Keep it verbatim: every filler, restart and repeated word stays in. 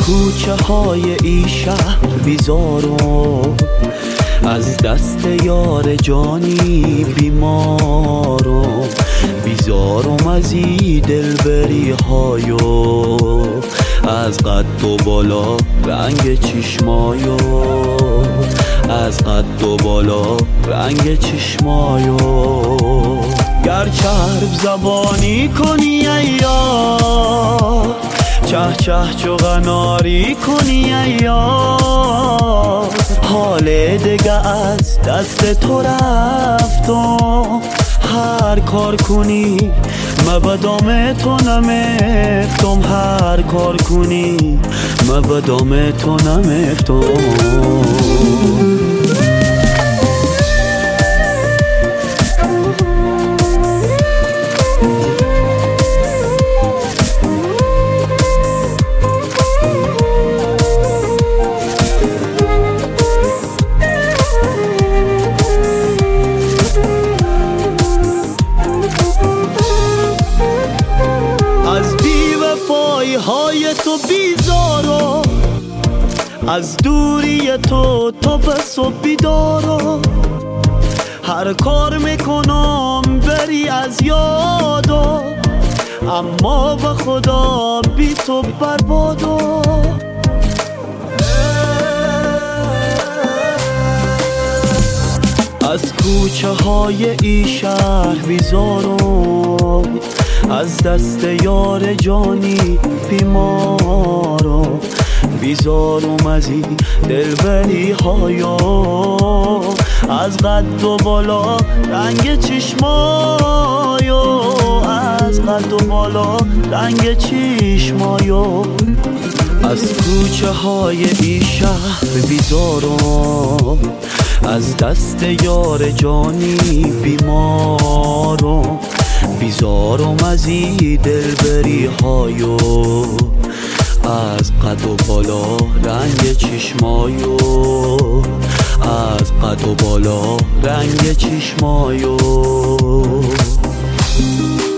کوچه های این شهر بیزارم، از دست یار جانی بیمارم، بیزارم از این دلبری هایو، از قد و بالا رنگ چشمایو، از قد و بالا رنگ چشمایو. گر چرب زبانی کنی ای یار، چه چه چو غناری کنی ای یار، حال دگه از دست تو رفتم، هر کار کنی مبدام تو نمیفتم، هر کار کنی مبدام تو نمیفتم. های تو بیزارم، از دوری تو تو بس و بیدارم، هر کار میکنم بری از یادم، اما به خدا بی تو بربادم. از کوچه های این شهر بیزارم، از دست یار جانی بیمارم، بیزارم از این دلبری هایو، از قد و بالا رنگ چشمایو، از قد و بالا رنگ چشمایو. از کوچه های این شهر بیزارم، از دست یار جانی بیمارم، بیزارم از این دلبری هایو، از قد و بالا رنگ چشمایو، از قد و بالا رنگ چشمایو.